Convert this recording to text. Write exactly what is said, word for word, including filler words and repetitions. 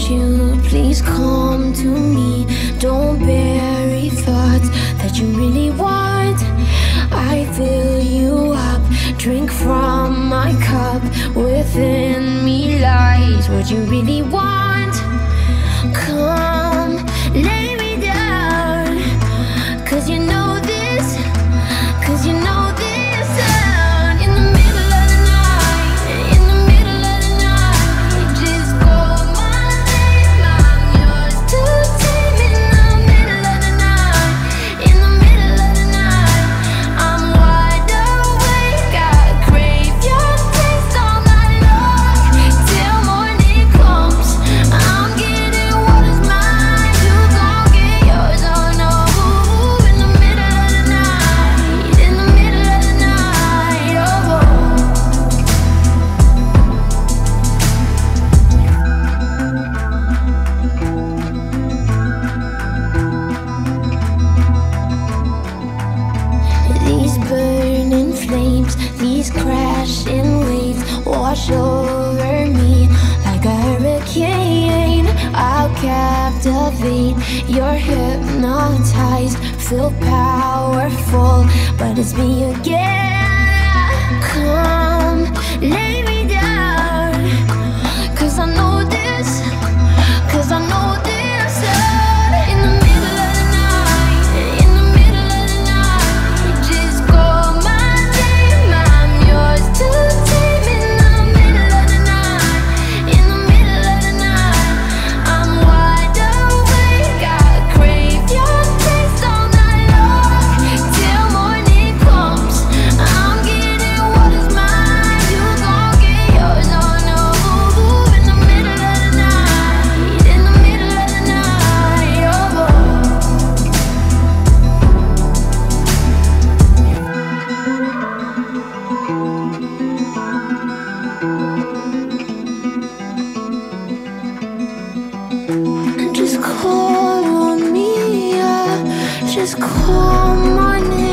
Won't you please come to me? Don't bury thoughts that you really want. I fill you up, drink from my cup. Within me lies what you really want. Come, lay me down, cause you know this, cause you know this sound. In the middle of the night, in the middle of the night, just call my name, I'm yours to tame. In the middle of the night, in the middle of the night, I'm wide awake, I crave your taste all night long, till morning comes. I'm getting what is mine, you gon' get yours, oh no. In the middle of the night, in the middle of the night, oh, oh. These burning flames, these crashing waves wash over me like a hurricane. I'll captivate, you're hypnotized, feel powerful, but it's me again. Come, lay me down, cause I know this, cause I know this sound. In the middle of the night, in the middle of the night, just call my name, I'm yours to tame. In the middle of the night, in the middle of the night, I'm wide awake, I crave your taste all night long, till morning comes. I'm getting what is mine, you gon' get yours, oh no. In the middle of the night, in the middle of the night, oh, oh. Just call on me, yeah. Just call my name.